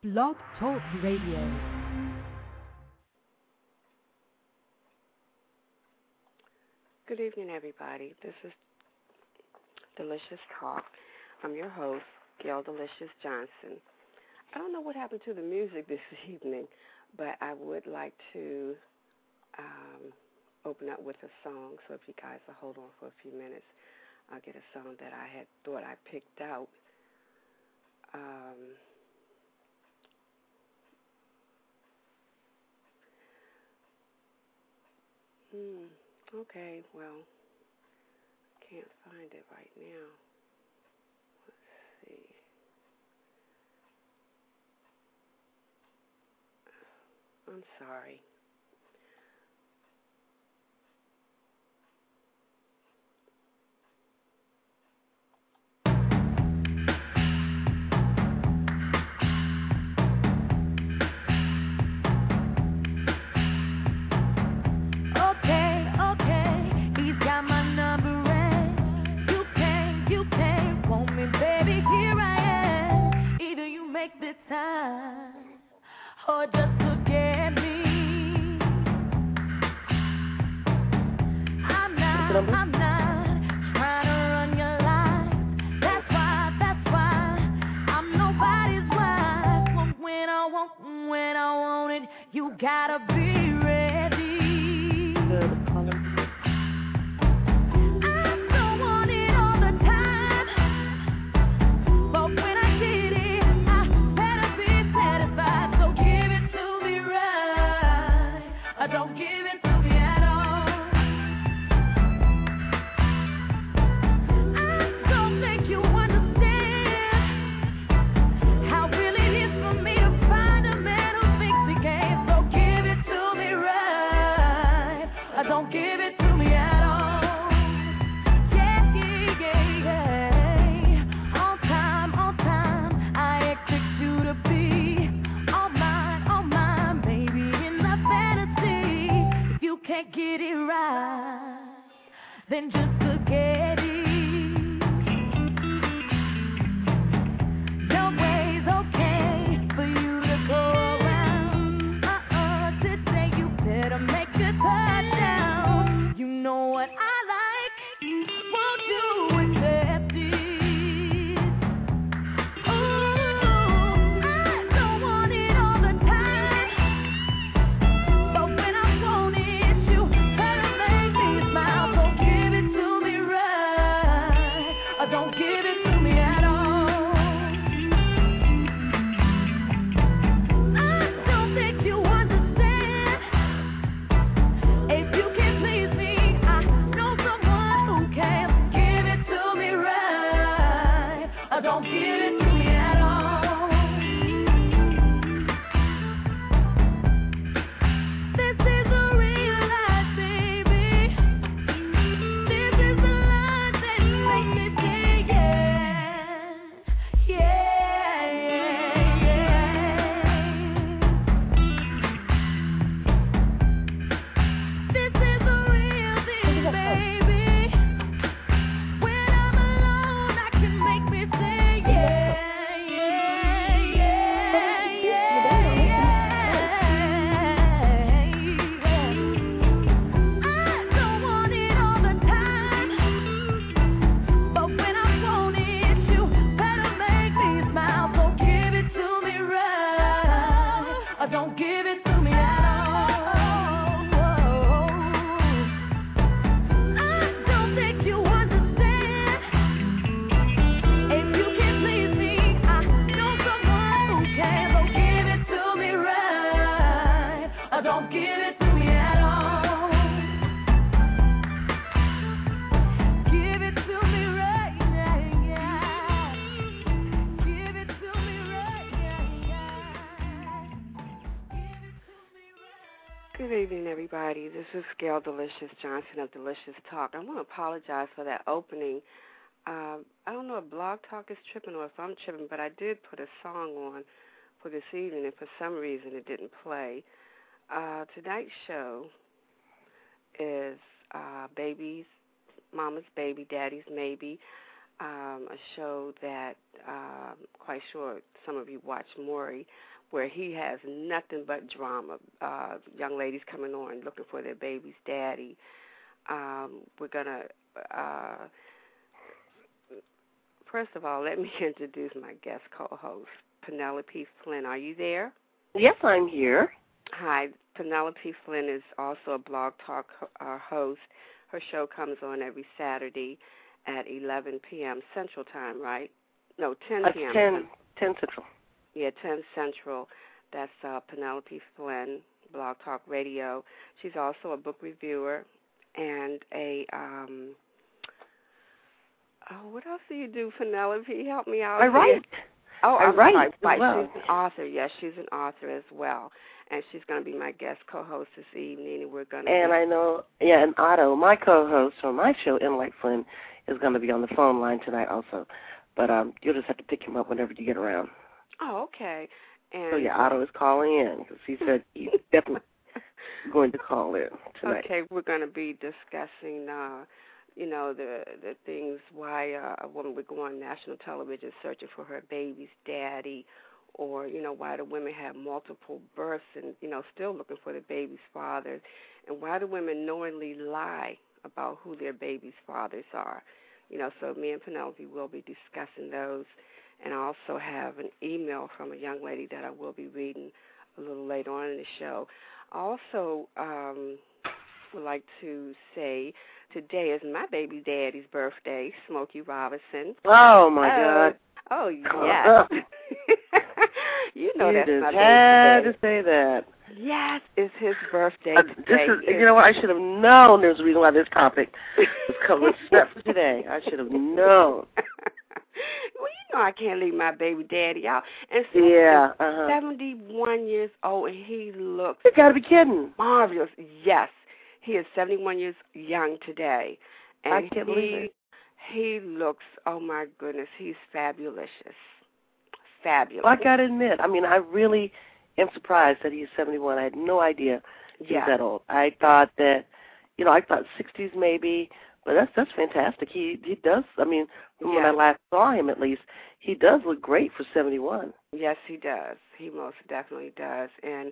Blog Talk Radio. Good evening, everybody. This is Delicious Talk. I'm your host, Gail Delicious Johnson. I don't know what happened to the music this evening, but I would like to open up with a song. So if you guys will hold on for a few minutes, I'll get a song that I had thought I picked out. Okay, well, can't find it right now. Let's see. I'm sorry. Or just forget me. I'm not trying to run your life. That's why I'm nobody's wife. But when I want it, you gotta be ready. Don't give it to me at all. I don't think you understand how real it is for me to find a man who thinks he can. So give it to me right. Don't give it to me at all. Yeah. On time, I expect you to be all mine, baby, in the fantasy. You can't get it right, then just forget it. Your way's okay for you to go around. Today you better make a touchdown. You know what I like, won't you accept it? Ooh, I don't want it all the time, but when I want it, you better make me smile. So give it to me right, or don't give it to me at all. I don't think you understand. If you can't please me, I know someone who can. Give it to me right, or don't give it to me at all. This is a real life, baby. This is the life that makes me say yeah. This is a real thing, baby. When I'm alone, I can make me say yeah. I don't want it all the time, but when I want it, you better make me smile. So give it to me right, or don't give it to me at all. I don't think you understand. If you can't please me, I know someone who can. So give it to me right, or don't give it to me at all. Give it to me right, yeah. Give it to me right, yeah. Give it to me right. Good evening, everybody. This is Gail Delicious Johnson of Delicious Talk. I want to apologize for that opening. I don't know if Blog Talk is tripping or if I'm tripping, but I did put a song on for this evening, and for some reason it didn't play. Tonight's show is Baby's Mama's Baby, Daddy's Maybe. a show that quite sure some of you watch, Maury, where he has nothing but drama. Young ladies coming on looking for their baby's daddy. We're going to, first of all, let me introduce my guest co-host, Penelope Flynn. Are you there? Yes, I'm here. Hi, Penelope Flynn is also a Blog Talk host. Her show comes on every Saturday at 11 p.m. Central Time, right? No, 10 p.m. 10 Central. Yeah, 10 Central. That's Penelope Flynn, Blog Talk Radio. She's also a book reviewer and a, what else do you do, Penelope? Help me out. I write. Oh, I write. Right. Well. She's an author. Yes, she's an author as well. And she's going to be my guest co-host this evening, and we're going to I know, and Otto, my co-host on my show, Intellect Flynn, is going to be on the phone line tonight also. But you'll just have to pick him up whenever you get around. Oh, okay. And so, yeah, Otto is calling in because he said he's definitely going to call in tonight. Okay, we're going to be discussing, the things why a woman would go on national television searching for her baby's daddy, or, why do women have multiple births and, still looking for their baby's fathers, and why do women knowingly lie about who their baby's fathers are. So me and Penelope will be discussing those, and I also have an email from a young lady that I will be reading a little later on in the show. I also would like to say today is my baby daddy's birthday, Smokey Robinson. Oh, my God. Oh, yes. That's my baby had today. to say that. Yes, it's his birthday today. This is, you know what? I should have known there's a reason why this topic was covered set for today. I should have known. Well, I can't leave my baby daddy out. And so he's 71 years old, and he looks... You got to be kidding. Marvelous. Yes. He is 71 years young today. And I can't believe it. He looks, oh, my goodness, he's fabulous. Fabulous. Well, I got to admit, I really am surprised that he's 71. I had no idea he was that old. I thought that, I thought 60s maybe, but that's fantastic. He does, from when I last saw him at least, he does look great for 71. Yes, he does. He most definitely does. And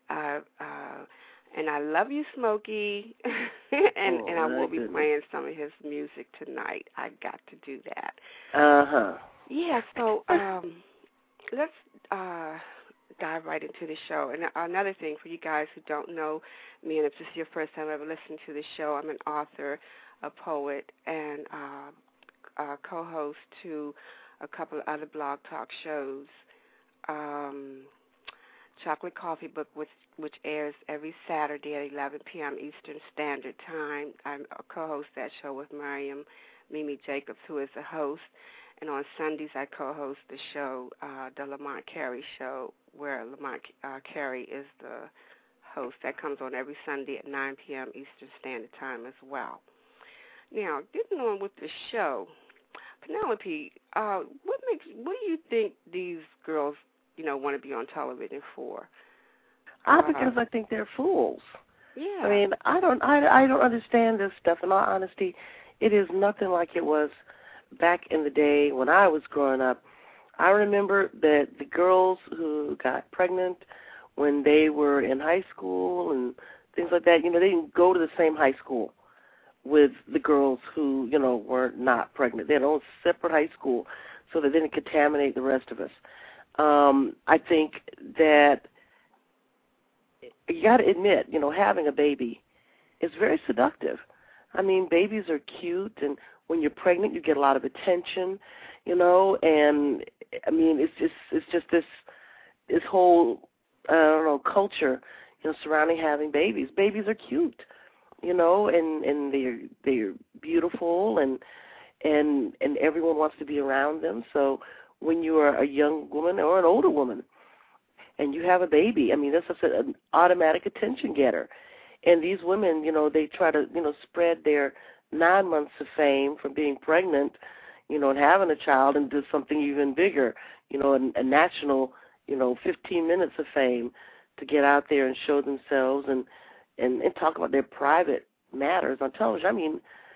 I love you, Smokey, and I will be playing some of his music tonight. I got to do that. Yeah, so let's dive right into the show. And another thing for you guys who don't know me, and if this is your first time ever listening to the show, I'm an author, a poet, and co-host to a couple of other Blog Talk shows. Chocolate Coffee Book, which airs every Saturday at 11 p.m. Eastern Standard Time. I co-host that show with Mimi Jacobs, who is the host. And on Sundays, I co-host the show, the Lamont Carey Show, where Lamont Carey is the host. That comes on every Sunday at 9 p.m. Eastern Standard Time as well. Now, getting on with the show, Penelope, what do you think these girls, want to be on television for? Because I think they're fools. Yeah. I don't understand this stuff. In all honesty, it is nothing like it was back in the day when I was growing up. I remember that the girls who got pregnant when they were in high school and things like that, they didn't go to the same high school with the girls who, were not pregnant. They had their own separate high school so they didn't contaminate the rest of us. I think that you got to admit, having a baby is very seductive. Babies are cute, and when you're pregnant, you get a lot of attention, and it's just this whole culture, surrounding having babies. Babies are cute, and they're beautiful, and everyone wants to be around them. So when you are a young woman or an older woman and you have a baby, that's just an automatic attention getter. And these women, they try to, spread their 9 months of fame from being pregnant, and having a child into something even bigger, a national, 15 minutes of fame to get out there and show themselves and talk about their private matters on television.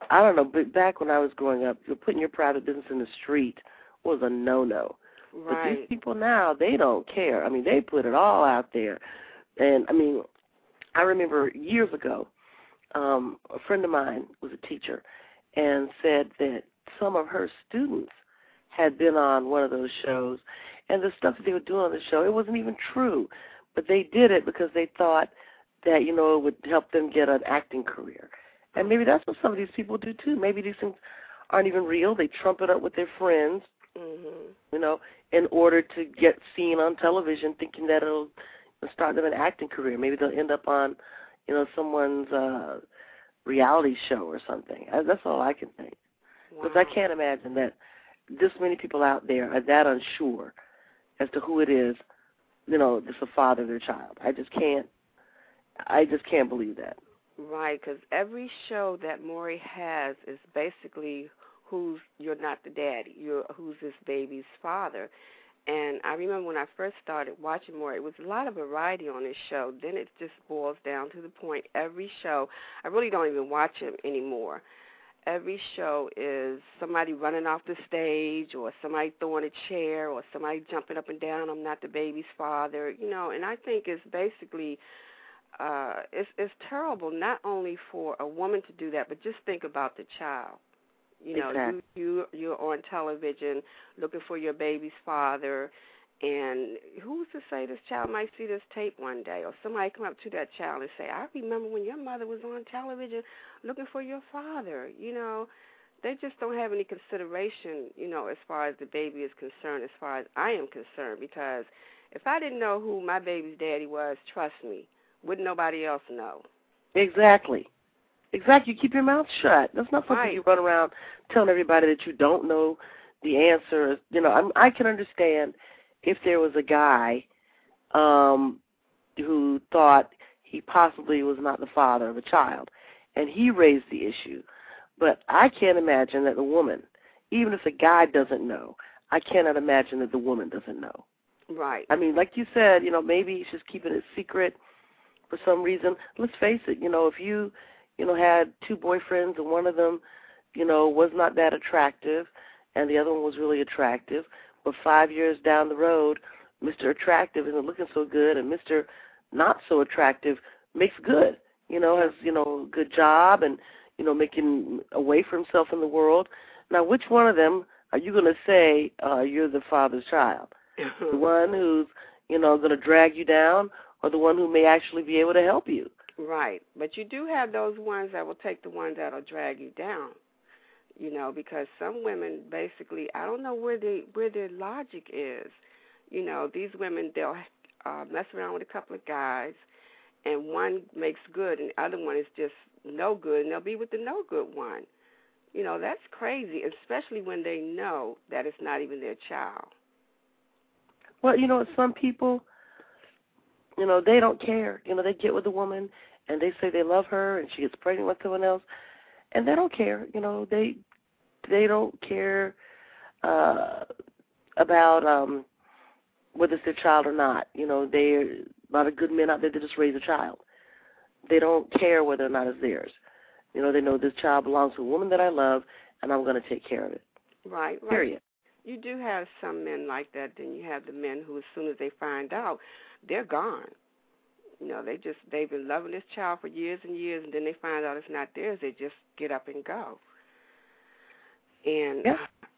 I don't know, but back when I was growing up, putting your private business in the street was a no-no. Right. But these people now, they don't care. I mean, they put it all out there. And, I mean, I remember years ago, a friend of mine was a teacher and said that some of her students had been on one of those shows, and the stuff that they were doing on the show, it wasn't even true. But they did it because they thought that, you know, it would help them get an acting career. And maybe that's what some of these people do, too. Maybe these things aren't even real. They trump it up with their friends, you know, in order to get seen on television, thinking that it'll start them an acting career. Maybe they'll end up on, you know, someone's reality show or something. That's all I can think. Because I can't imagine that this many people out there are that unsure as to who it is, you know, that's the father of their child. I just can't believe that. Right, because every show that Maury has is basically who's you're not the daddy, who's this baby's father. And I remember when I first started watching Maury, it was a lot of variety on this show. Then it just boils down to the point. Every show, I really don't even watch him anymore. Every show is somebody running off the stage or somebody throwing a chair or somebody jumping up and down, I'm not the baby's father, you know, and I think it's basically it's terrible not only for a woman to do that, but just think about the child. You know, exactly. you're on television looking for your baby's father, and who's to say this child might see this tape one day, or somebody come up to that child and say, I remember when your mother was on television looking for your father. You know, they just don't have any consideration, you know, as far as the baby is concerned, as far as I am concerned, because if I didn't know who my baby's daddy was, trust me, wouldn't nobody else know? Exactly. Exactly. You keep your mouth shut. That's not something you run around telling everybody that you don't know the answer. You know, I can understand if there was a guy who thought he possibly was not the father of a child, and he raised the issue. But I can't imagine that the woman, even if the guy doesn't know, I cannot imagine that the woman doesn't know. Right. I mean, like you said, you know, maybe he's just keeping it secret for some reason. Let's face it, you know, if you know, had two boyfriends and one of them, you know, was not that attractive and the other one was really attractive, but 5 years down the road, Mr. Attractive isn't looking so good and Mr. Not so attractive makes good, you know, has, you know, a good job and, you know, making a way for himself in the world. Now, which one of them are you going to say you're the father's child? The one who's, you know, going to drag you down, or the one who may actually be able to help you? Right. But you do have those ones that will take the ones that will drag you down, you know, because some women basically, I don't know where their logic is. You know, these women, they'll mess around with a couple of guys, and one makes good, and the other one is just no good, and they'll be with the no good one. You know, that's crazy, especially when they know that it's not even their child. Well, you know, some people, you know, they don't care. You know, they get with a woman and they say they love her and she gets pregnant with someone else, and they don't care. You know, they don't care about whether it's their child or not. You know, there are a lot of good men out there that just raise a child. They don't care whether or not it's theirs. You know, they know this child belongs to a woman that I love, and I'm going to take care of it. Right. Period. You do have some men like that. Then you have the men who, as soon as they find out, they're gone. You know, they've been loving this child for years and years, and then they find out it's not theirs. They just get up and go. And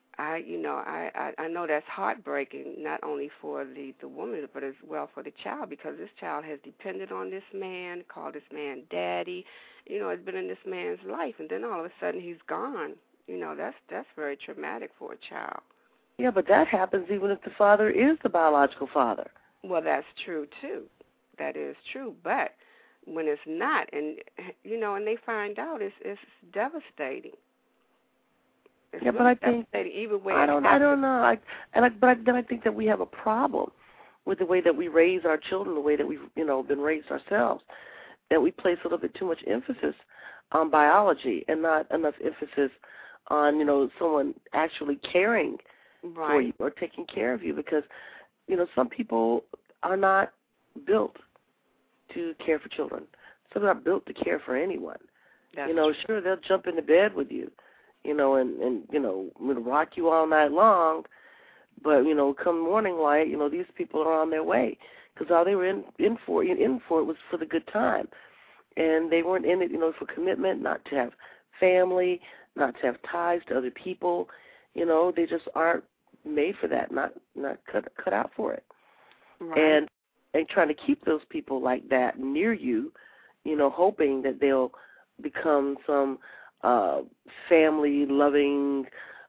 I know that's heartbreaking, not only for the woman, but as well for the child, because this child has depended on this man, called this man daddy. You know, it's been in this man's life, and then all of a sudden he's gone. You know, that's very traumatic for a child. Yeah, but that happens even if the father is the biological father. Well, that's true, too. That is true. But when it's not, and, you know, and they find out, it's devastating. It's but I think, either way I don't know. But then I think that we have a problem with the way that we raise our children, the way that we've, you know, been raised ourselves, that we place a little bit too much emphasis on biology and not enough emphasis on, you know, someone actually caring for you or taking care of you, because, you know, some people are not built to care for children. Some are not built to care for anyone. That's you know, true. sure, they'll jump into bed with you, you know, and you know, rock you all night long. But, you know, come morning light, you know, these people are on their way. Because all they were in for it was for the good time. And they weren't in it, you know, for commitment, not to have family, not to have ties to other people. You know, they just aren't made for that, not cut out for it. Right. And trying to keep those people like that near you, you know, hoping that they'll become some family-loving,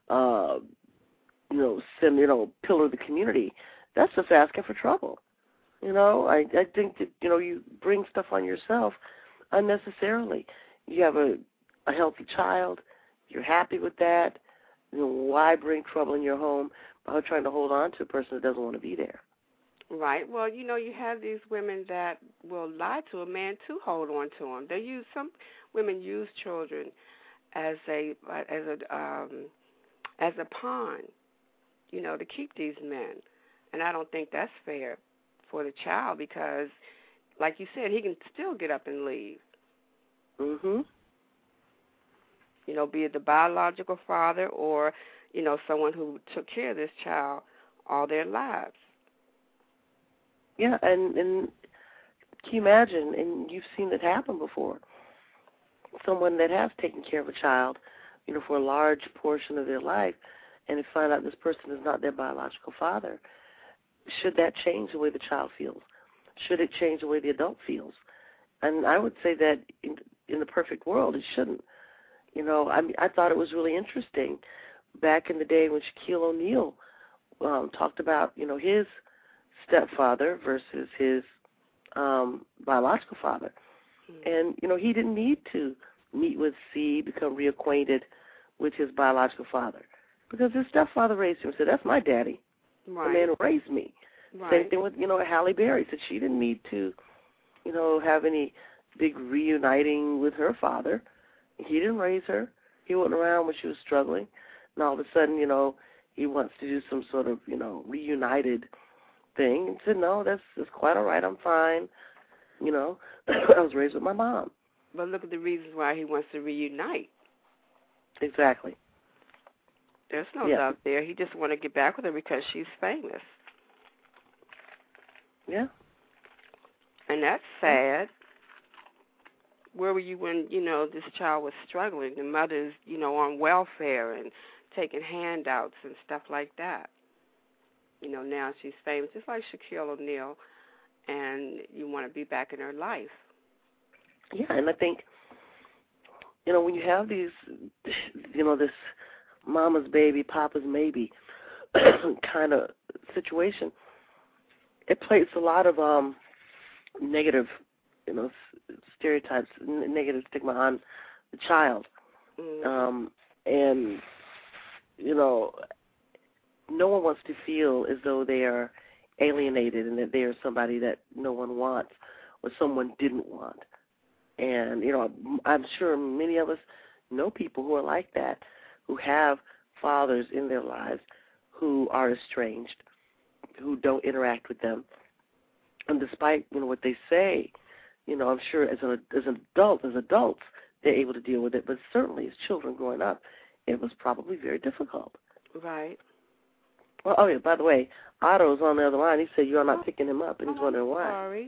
pillar of the community. That's just asking for trouble. You know, I think that, you know, you bring stuff on yourself unnecessarily. You have a healthy child. You're happy with that. You know, why bring trouble in your home by trying to hold on to a person that doesn't want to be there? Right. Well, you know, you have these women that will lie to a man to hold on to him. Some women use children as a pawn, you know, to keep these men. And I don't think that's fair for the child because, like you said, he can still get up and leave. Mhm. You know, be it the biological father or, you know, someone who took care of this child all their lives. Yeah, and can you imagine, and you've seen it happen before, someone that has taken care of a child, you know, for a large portion of their life, and they find out this person is not their biological father. Should that change the way the child feels? Should it change the way the adult feels? And I would say that in the perfect world, it shouldn't. You know, I thought it was really interesting back in the day when Shaquille O'Neal talked about, you know, his stepfather versus his biological father. Mm-hmm. And, you know, he didn't need to meet with C, become reacquainted with his biological father, because his stepfather raised him and said, that's my daddy. Right. The man who raised me. Right. Same thing with, you know, Halle Berry. Said she didn't need to, you know, have any big reuniting with her father. He didn't raise her. He wasn't around when she was struggling. And all of a sudden, you know, he wants to do some sort of, you know, reunited thing. And said, no, that's quite all right. I'm fine. You know, I was raised with my mom. But look at the reasons why he wants to reunite. Exactly. There's no love there. He just want to get back with her because she's famous. Yeah. And that's sad. Where were you when, you know, this child was struggling? The mother's, you know, on welfare and taking handouts and stuff like that. You know, now she's famous, just like Shaquille O'Neal, and you want to be back in her life. Yeah, and I think, you know, when you have these, you know, this mama's baby, papa's maybe kind of situation, it places a lot of negative, you know, stereotypes, negative stigma on the child. Mm-hmm. And, you know, no one wants to feel as though they are alienated and that they are somebody that no one wants or someone didn't want. And, you know, I'm sure many of us know people who are like that, who have fathers in their lives who are estranged, who don't interact with them. And despite, you know, what they say, you know, I'm sure as adults, they're able to deal with it. But certainly as children growing up, it was probably very difficult. Right. Well, oh, yeah, by the way, Otto's on the other line. He said you're not picking him up, and he's wondering why. Sorry.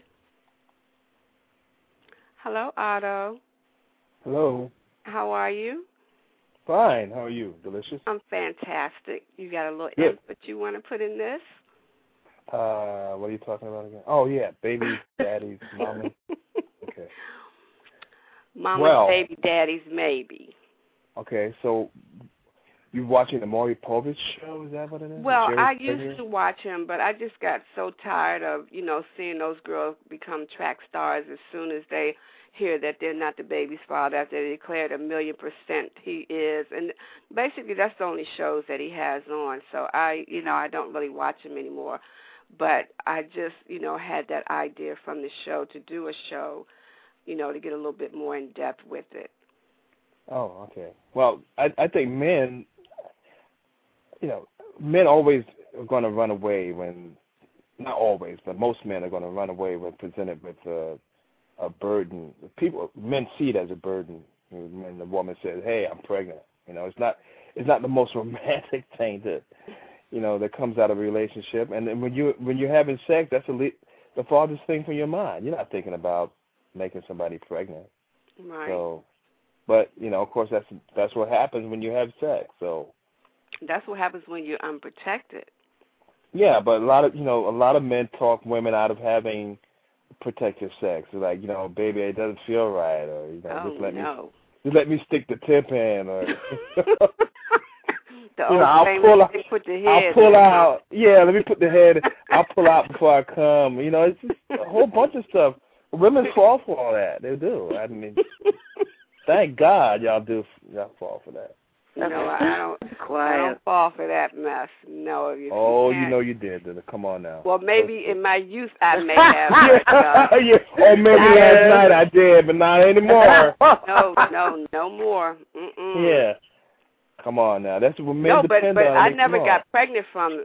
Hello, Otto. Hello. How are you? Fine. How are you? Delicious? I'm fantastic. You got a little Good. input you want to put in this? What are you talking about again? Oh, yeah, babies, daddies, mama. Okay. Mama's baby, daddy's maybe. Okay, so you watching the Maury Povich show? Is that what it is? Well, I used to watch him, but I just got so tired of, you know, seeing those girls become track stars as soon as they hear that they're not the baby's father after they declared 1,000,000% he is. And basically that's the only shows that he has on. So I don't really watch him anymore. But I just, you know, had that idea from the show to do a show, you know, to get a little bit more in depth with it. Oh, okay. Well, I think men, you know, men always are going to run away when, not always, but most men are going to run away when presented with a burden. Men see it as a burden when the woman says, "Hey, I'm pregnant." You know, it's not the most romantic thing that comes out of a relationship. And then when you're having sex, that's the farthest thing from your mind. You're not thinking about making somebody pregnant. Right. So, but of course, that's what happens when you have sex. So. That's what happens when you're unprotected. Yeah, but a lot of men talk women out of having protective sex. They're like, baby, it doesn't feel right, or just let me stick the tip in, or the old I'll pull out. Put the head. I'll pull out. Yeah, let me put the head. I'll pull out before I come. It's just a whole bunch of stuff. Women fall for all that. They do. I mean, thank God y'all fall for that. No, I don't fall for that mess. No. You did. Come on now. Well, maybe in my youth I may have. Or maybe last night I did, but not anymore. No more. Mm-mm. Yeah. Come on now. That's what men depend on. But I never got pregnant from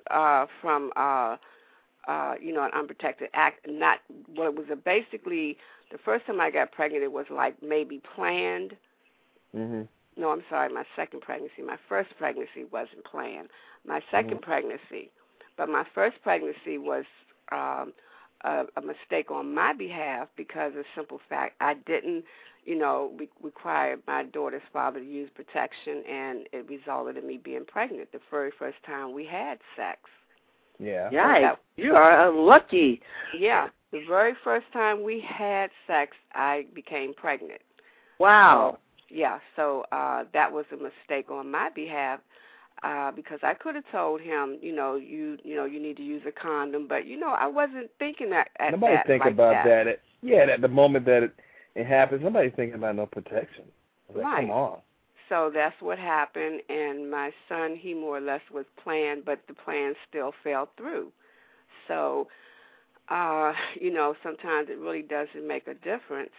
an unprotected act. Not well. It was basically the first time I got pregnant. It was like maybe planned. Mhm. No, I'm sorry, my second pregnancy. My first pregnancy wasn't planned. My second pregnancy. But my first pregnancy was a mistake on my behalf because of the simple fact I didn't, require my daughter's father to use protection, and it resulted in me being pregnant the very first time we had sex. Yeah. Yikes. You are unlucky. Yeah. The very first time we had sex, I became pregnant. Wow. So that was a mistake on my behalf because I could have told him, you need to use a condom, but I wasn't thinking that. Nobody think about that. At the moment that it happens, nobody's thinking about no protection. Like, right. Come on. So that's what happened, and my son, he more or less was planned, but the plan still fell through. So, sometimes it really doesn't make a difference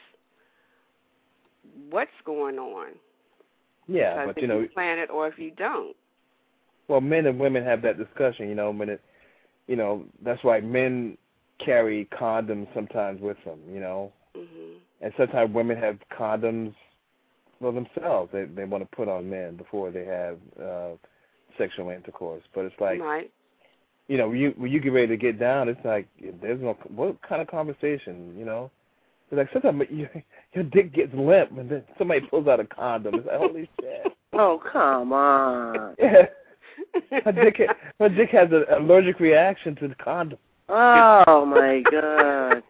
what's going on. Yeah, because but if you plan it or if you don't. Well, men and women have that discussion, when that's why men carry condoms sometimes with them, Mm-hmm. And sometimes women have condoms for themselves. They want to put on men before they have sexual intercourse. But it's like, right. When you get ready to get down, it's like there's no what kind of conversation, It's like sometimes your dick gets limp, and then somebody pulls out a condom. It's like, holy shit! Oh, come on! Yeah, my dick has an allergic reaction to the condom. Oh my God!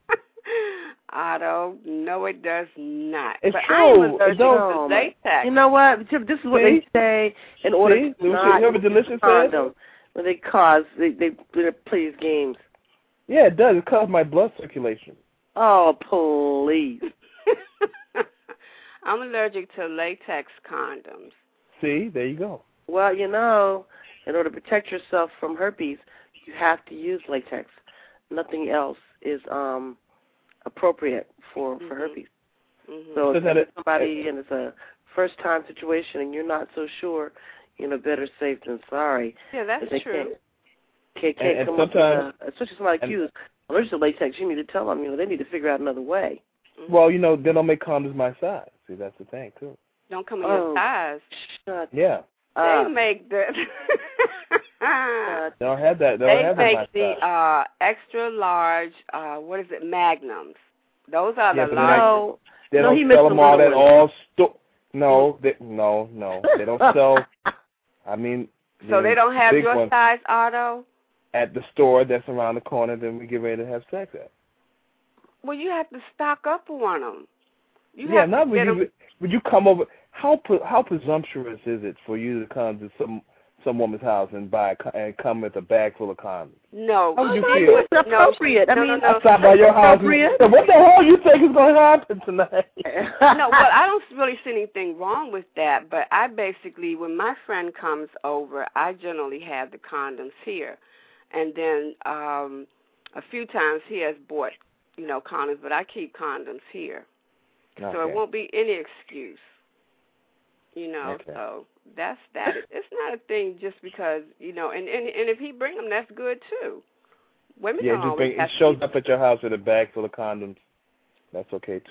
Otto, no, it does not. It's but true. I'm allergic to latex. latex. You know what? This is what they say in order to not you ever delicious condom. When they play these games. Yeah, it does. It causes my blood circulation. Oh, please. I'm allergic to latex condoms. See, there you go. Well, in order to protect yourself from herpes, you have to use latex. Nothing else is appropriate for herpes. Mm-hmm. So if you're somebody and it's a first-time situation and you're not so sure, better safe than sorry. Yeah, that's true. Can't come up with especially somebody accused allergic to latex, you need to tell them, they need to figure out another way. Mm-hmm. Well, they don't make condoms my size. See, that's the thing, too. Don't come in your size. Yeah. They make the... They don't have that. They make the extra large, magnums. Those are the large. They don't sell them all at all. No, they don't sell. I mean, so they don't have your size, Otto? At the store that's around the corner, then we get ready to have sex at. Well, you have to stock up on them. When you come over, how presumptuous is it for you to come to some woman's house and come with a bag full of condoms? No. How would you feel? It's appropriate. No. I stop by your house. What the hell you think is going to happen tonight? No, well, I don't really see anything wrong with that, but I basically, when my friend comes over, I generally have the condoms here. And then a few times he has bought, condoms, but I keep condoms here. Okay. So it won't be any excuse, Okay. So that's that. It's not a thing just because, and if he bring them, that's good too. Women don't always have shows up at your house with a bag full of condoms. That's okay too.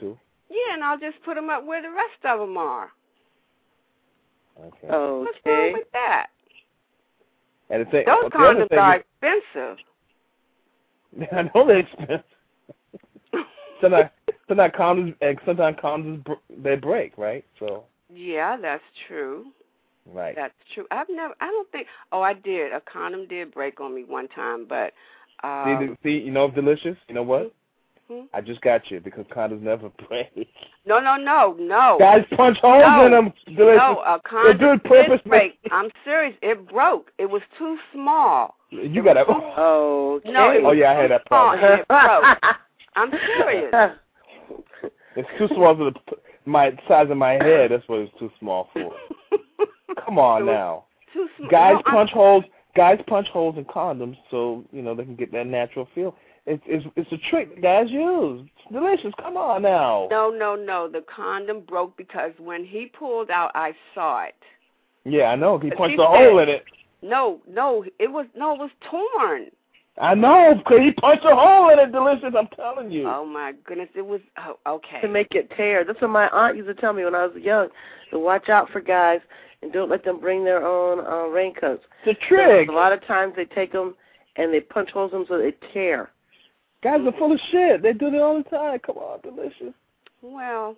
Yeah, and I'll just put them up where the rest of them are. Okay. What's wrong with that? And the thing, those condoms are expensive. I know they're expensive. sometimes condoms they break, right? So. Yeah, that's true. Right. That's true. I don't think. Oh, I did. A condom did break on me one time, but. See, you know, Delicious. You know what? I just got you because condoms never break. No. Guys punch holes in them. Delicious. No, a condom did break. I'm serious. It broke. It was too small. You got to. Oh, okay. No, oh yeah, I had that problem. It broke. I'm serious. It's too small for my size of my head. That's what it's too small for. Come on now. Too small. Guys punch holes in condoms so you know they can get that natural feel. It's a trick guys use. It's Delicious. Come on now. No. The condom broke because when he pulled out, I saw it. Yeah, I know. He punched a hole in it. No, it was torn. I know, because he punched a hole in it, Delicious, I'm telling you. Oh, my goodness, it was, okay. To make it tear. That's what my aunt used to tell me when I was young, to watch out for guys and don't let them bring their own raincoats. It's a trick. So a lot of times they take them and they punch holes in them so they tear. Guys are full of shit. They do it all the time. Come on, Delicious. Well,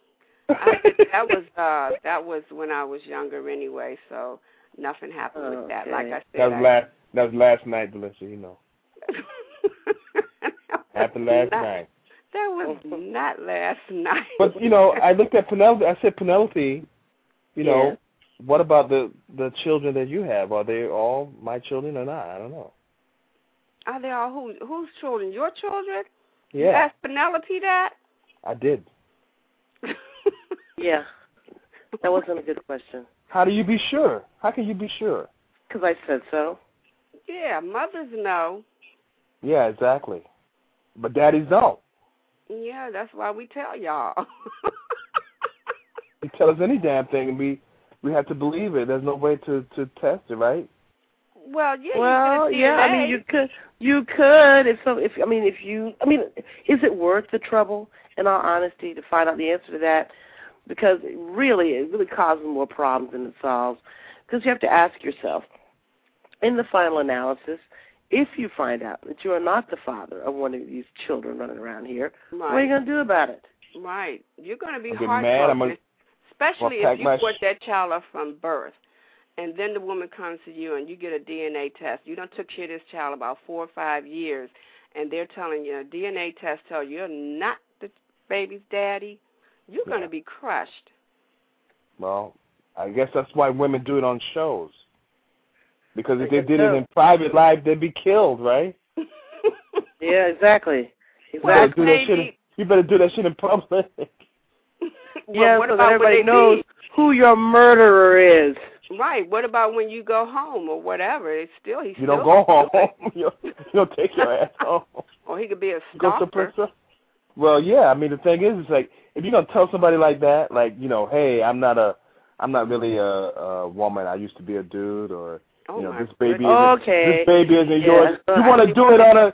that was when I was younger anyway, so nothing happened with that. Like I said. That was last night, Delicious, you know. Happened last night. That was not last night. But, you know, I looked at Penelope. I said, Penelope, you know, what about the children that you have? Are they all my children or not? I don't know. Are they all whose children? Your children? Yeah. You asked Penelope that? I did. Yeah. That wasn't a good question. How do you be sure? How can you be sure? Because I said so. Yeah, mothers know. Yeah, exactly. But daddies don't. Yeah, that's why we tell y'all. You tell us any damn thing, and we have to believe it. There's no way to test it, right? Well, yeah. Well, yeah. I mean, you could. Is it worth the trouble? In all honesty, to find out the answer to that, because it really causes more problems than it solves. Because you have to ask yourself, in the final analysis, if you find out that you are not the father of one of these children running around here, what are you going to do about it? Right. You're going to be heartbroken, especially if you brought that child up from birth, and then the woman comes to you and you get a DNA test. You done took care of this child about 4 or 5 years, and they're telling you a DNA test tells you you're not the baby's daddy. You're going to be crushed. Well, I guess that's why women do it on shows. Because if they did it in private life, they'd be killed, right? Yeah, exactly. Well, you better do that shit in public. Yeah, so that everybody knows who your murderer is. Right. What about when you go home or whatever? You don't go home. You don't take your ass home. Or he could be a stalker. Well, yeah. I mean, the thing is, it's like if you're gonna tell somebody like that, like hey, I'm not really a woman. I used to be a dude, or this baby isn't yours. You want to do it on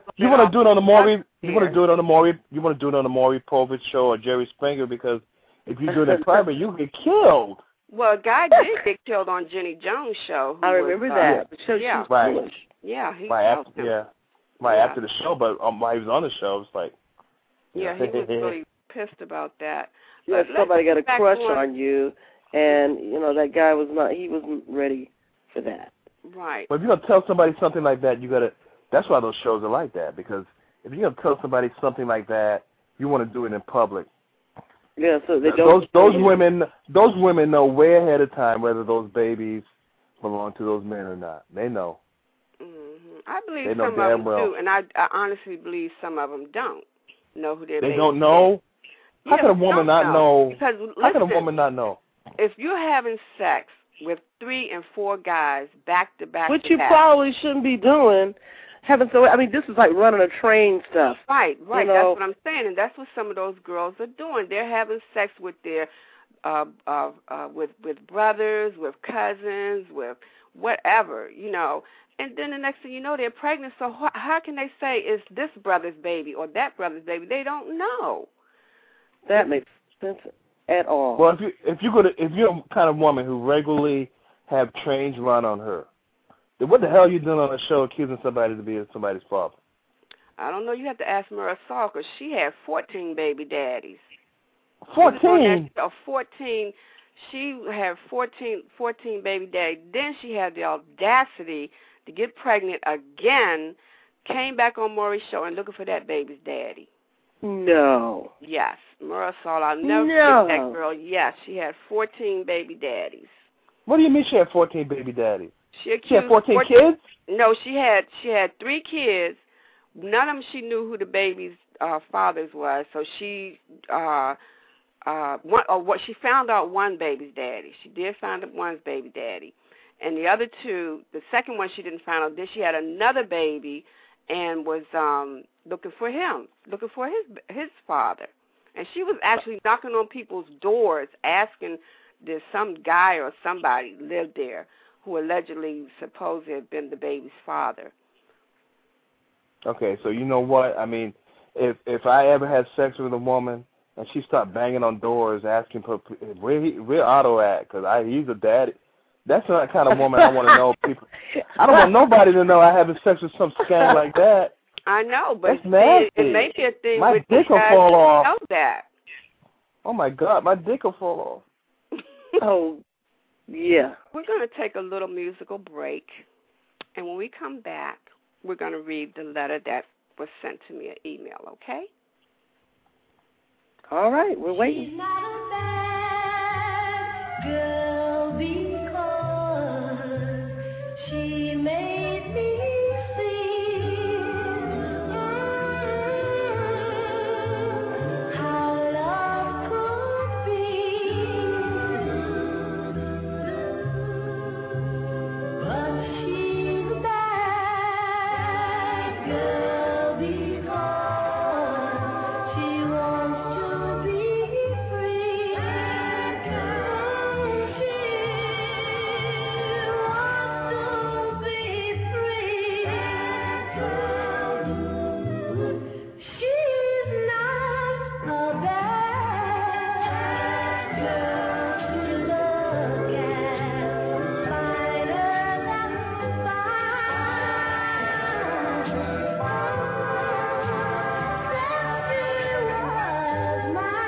a Maury Povich show or Jerry Springer, because if you do it in private, you get killed. Well, a guy did get killed on Jenny Jones' show. I remember that. Yeah. Right. Yeah, he after the show, but while he was on the show, it's like. Yeah, he was really pissed about that. Yeah, somebody got a crush on you, and that guy he wasn't ready for that. Right. But if you're gonna tell somebody something like that, that's why those shows are like that, because if you're gonna tell somebody something like that, you want to do it in public. Yeah, so they don't. Those women know way ahead of time whether those babies belong to those men or not. They know. Mm-hmm. I believe some of them do, and I honestly believe some of them don't know who their babies are. They don't know? How can a woman not know? Because, how can a woman not know? If you're having sex with 3 and 4 guys back to back, which you probably shouldn't be doing, this is like running a train stuff. Right. That's what I'm saying, and that's what some of those girls are doing. They're having sex with their with brothers, with cousins, with whatever, and then the next thing you know, they're pregnant. So how can they say it's this brother's baby or that brother's baby? They don't know. That makes sense at all. Well, if you're a kind of woman who regularly have trains run on her, then what the hell are you doing on a show accusing somebody to be somebody's father? I don't know. You have to ask Mara Saul, because she had 14 baby daddies. 14? 14. She had 14 baby daddies. Then she had the audacity to get pregnant again, came back on Maury's show and looking for that baby's daddy. No. Yes. Mara Saul, I'll never forget that girl. Yes, she had 14 baby daddies. What do you mean she had 14 baby daddies? She had 14 kids? No, she had 3 kids. None of them she knew who the baby's fathers was. So she she found out one baby's daddy. She did find out one's baby daddy, and the other 2, the second one she didn't find out. Then she had another baby and was looking for his father. And she was actually knocking on people's doors asking did some guy or somebody lived there who allegedly supposedly had been the baby's father. Okay, so you know what? I mean, if I ever had sex with a woman and she started banging on doors asking for where Otto at, because he's a daddy, that's not the kind of woman I want to know. People, I don't want nobody to know I having sex with some scam like that. I know, but that's nasty. It may be a thing. My with dick will fall off. Know that. Oh my God, my dick will fall off. Oh, yeah. We're going to take a little musical break, and when we come back, we're going to read the letter that was sent to me an email, okay? All right, we're waiting. She's not a bad girl because she made me feel how love could be. But she's a bad girl because she wants to be free. She's not a bad girl to look at, finer than fine. She was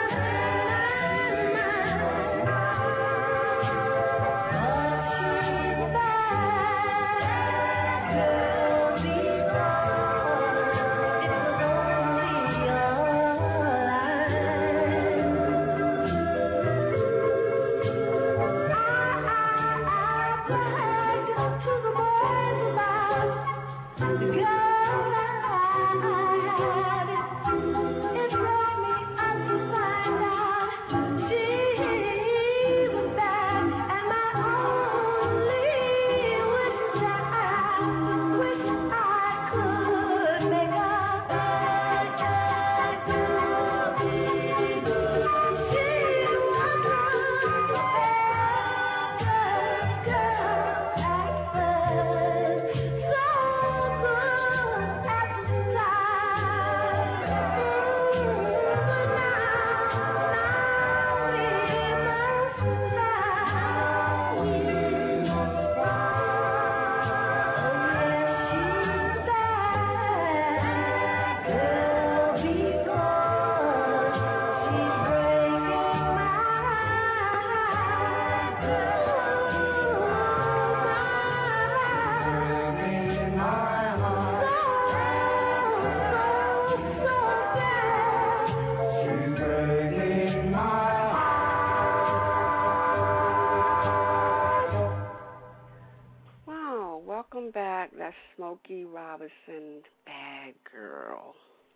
Welcome back. That's Smokey Robinson, Bad Girl.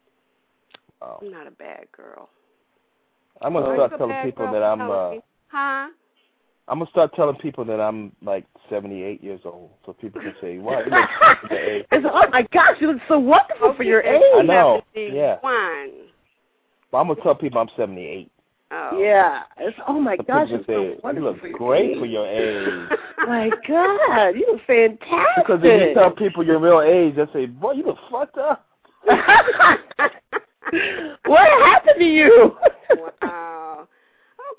Oh. I'm not a bad girl. I'm gonna start telling people that I'm. Huh? I'm gonna start telling people that I'm like 78 years old, so people can say, "Wow, you look for your age." Oh my gosh, you look so wonderful for your age. I know. Yeah. One. Well, I'm gonna tell people I'm 78. Oh. Yeah. Oh my gosh, you so wonderful. You look for your great age. for your age. My God, you look fantastic. Because if you tell people your real age, they say, "Boy, you look fucked up." What happened to you? Wow.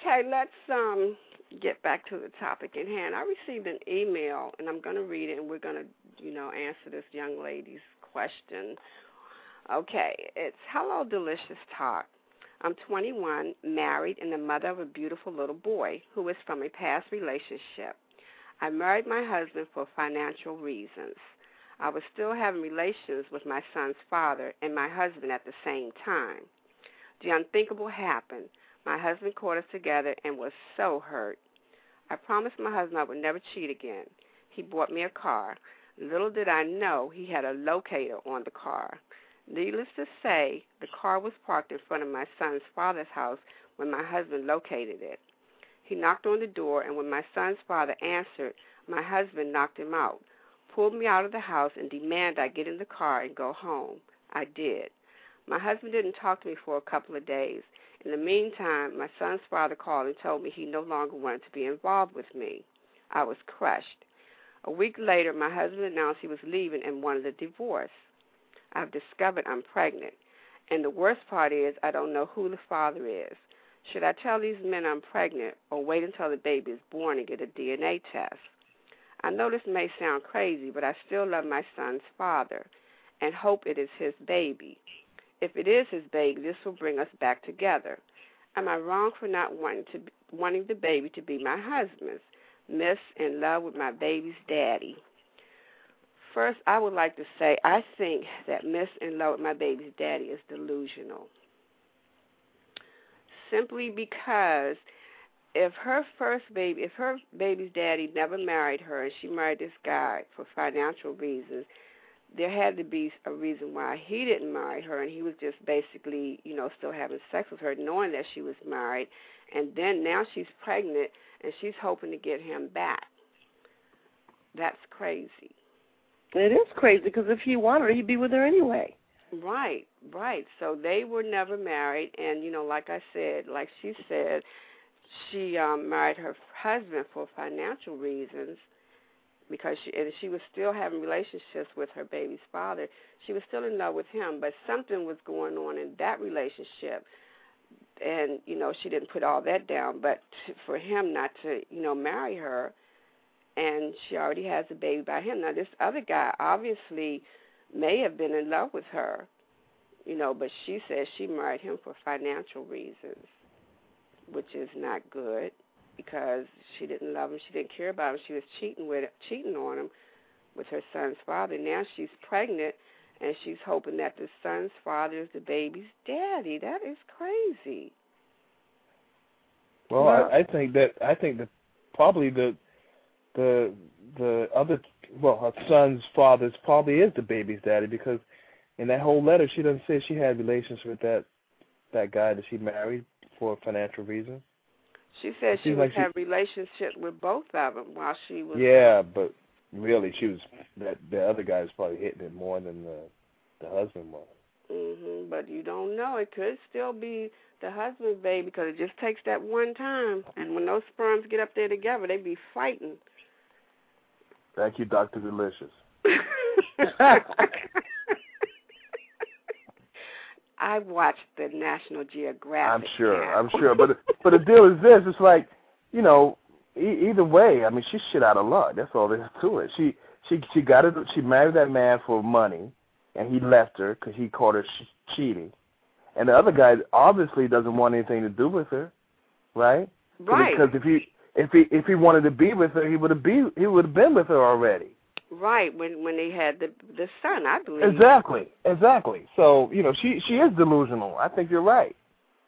Okay, let's get back to the topic at hand. I received an email, and I'm going to read it, and we're going to, answer this young lady's question. Okay, it's Hello, Delicious Talk. I'm 21, married, and the mother of a beautiful little boy who is from a past relationship. I married my husband for financial reasons. I was still having relations with my son's father and my husband at the same time. The unthinkable happened. My husband caught us together and was so hurt. I promised my husband I would never cheat again. He bought me a car. Little did I know he had a locator on the car. Needless to say, the car was parked in front of my son's father's house when my husband located it. He knocked on the door, and when my son's father answered, my husband knocked him out, pulled me out of the house, and demanded I get in the car and go home. I did. My husband didn't talk to me for a couple of days. In the meantime, my son's father called and told me he no longer wanted to be involved with me. I was crushed. A week later, my husband announced he was leaving and wanted a divorce. I've discovered I'm pregnant, and the worst part is I don't know who the father is. Should I tell these men I'm pregnant or wait until the baby is born and get a DNA test? I know this may sound crazy, but I still love my son's father and hope it is his baby. If it is his baby, this will bring us back together. Am I wrong for not wanting the baby to be my husband's? Miss in love with my baby's daddy. First, I would like to say I think that Miss in love with my baby's daddy is delusional. Simply because if her baby's daddy never married her and she married this guy for financial reasons, there had to be a reason why he didn't marry her, and he was just basically, still having sex with her, knowing that she was married, and then now she's pregnant, and she's hoping to get him back. That's crazy. It is crazy, because if he wanted her, he'd be with her anyway. Right. So they were never married, and, like she said, she married her husband for financial reasons, because she was still having relationships with her baby's father. She was still in love with him, but something was going on in that relationship, and, she didn't put all that down. But for him not to, marry her, and she already has a baby by him. Now, this other guy obviously may have been in love with her, but she says she married him for financial reasons, which is not good, because she didn't love him, she didn't care about him, she was cheating on him with her son's father. Now she's pregnant, and she's hoping that the son's father is the baby's daddy. That is crazy. Well, I think that probably the other, her son's father probably is the baby's daddy, because in that whole letter she doesn't say she had relations with that guy that she married for financial reasons. She said she was having relationships with both of them while she was. Yeah, but really, the other guy was probably hitting it more than the husband was. But you don't know. It could still be the husband's baby, because it just takes that one time. And when those sperms get up there together, they be fighting. Thank you, Dr. Delicious. I watched the National Geographic. I'm sure. But the deal is this: it's like, either way. I mean, she's shit out of luck. That's all there is to it. She got it. She married that man for money, and he left her because he caught her cheating. And the other guy obviously doesn't want anything to do with her, right? Right. Because if he wanted to be with her, he would have been with her already. Right, when they had the son, I believe. Exactly. So, she is delusional. I think you're right.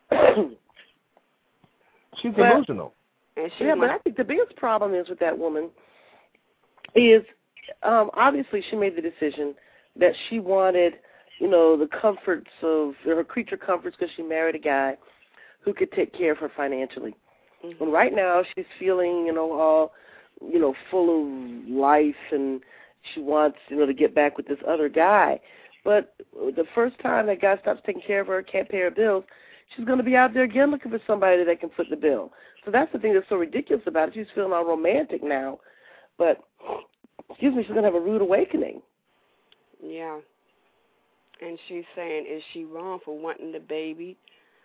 She's delusional. But I think the biggest problem is with that woman is obviously she made the decision that she wanted, the comforts of her creature comforts, because she married a guy who could take care of her financially. And right now she's feeling, all full of life, and she wants, to get back with this other guy. But the first time that guy stops taking care of her, can't pay her bills, she's going to be out there again looking for somebody that can foot the bill. So that's the thing that's so ridiculous about it. She's feeling all romantic now, but, she's going to have a rude awakening. Yeah. And she's saying, is she wrong for wanting the baby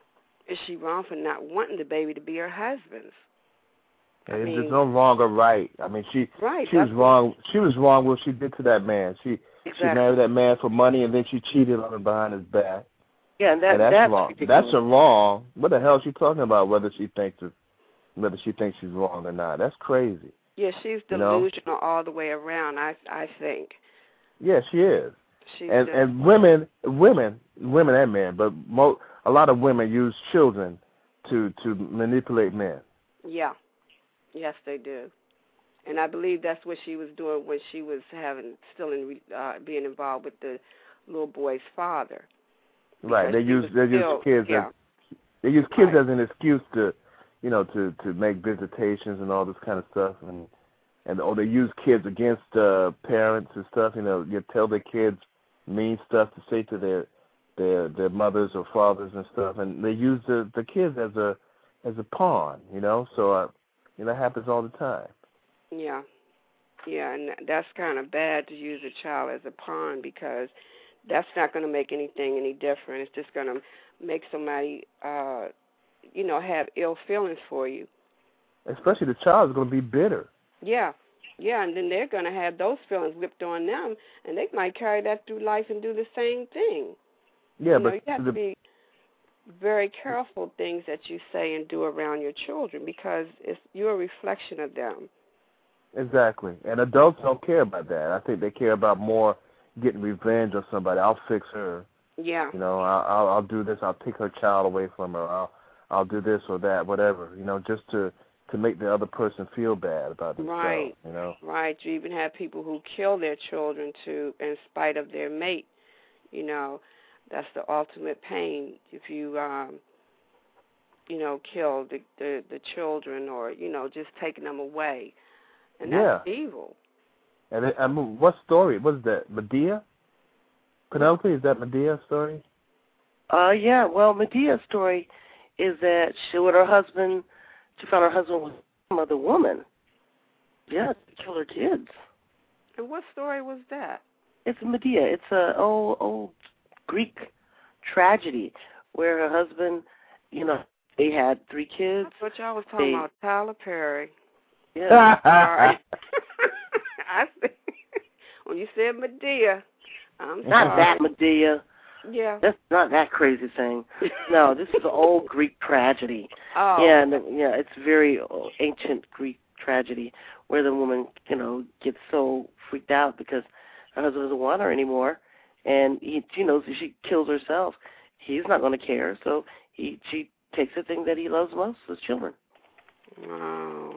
is she wrong for not wanting the baby to be her husband's? There's no wrong or right. I mean, she was wrong. She was wrong what she did to that man. She married that man for money, and then she cheated on him behind his back. Yeah, and that's wrong. Ridiculous. That's a wrong. What the hell is she talking about? Whether she thinks she's wrong or not? That's crazy. Yeah, she's delusional all the way around. I think. Yeah, she is. And women and men, but a lot of women use children to manipulate men. Yeah. Yes, they do. And I believe that's what she was doing when she was being involved with the little boy's father. Right. They use kids as an excuse to, to make visitations and all this kind of stuff, or they use kids against parents and stuff. You tell their kids mean stuff to say to their mothers or fathers and stuff, and they use the kids as a pawn. So. That happens all the time. Yeah, and that's kind of bad to use a child as a pawn because that's not going to make anything any different. It's just going to make somebody, have ill feelings for you. Especially the child is going to be bitter. Yeah, and then they're going to have those feelings whipped on them, and they might carry that through life and do the same thing. Yeah, but you have to be very careful things that you say and do around your children because you're a reflection of them. Exactly. And adults don't care about that. I think they care about more getting revenge on somebody. I'll fix her. Yeah. I'll do this. I'll take her child away from her. I'll do this or that, whatever. Just to make the other person feel bad about themselves. Right. Right. You even have people who kill their children in spite of their mate. That's the ultimate pain if you, kill the children or, just taking them away. And that's evil. And what story? What is that? Medea? Penelope, is that Medea's story? Yeah. Well, Medea's story is that she found her husband was some other woman. Yeah, to kill her kids. And what story was that? It's Medea. It's an old Greek tragedy where her husband, they had 3 kids. I thought y'all was talking about Tyler Perry. Yeah. Sorry. I see. When you said Medea, I'm not sorry. That Medea. Yeah. That's not that crazy thing. No, this is an old Greek tragedy. Oh. Yeah, it's very ancient Greek tragedy where the woman, gets so freaked out because her husband doesn't want her anymore. And she knows if she kills herself, he's not going to care. So she takes the thing that he loves most, his children. Wow.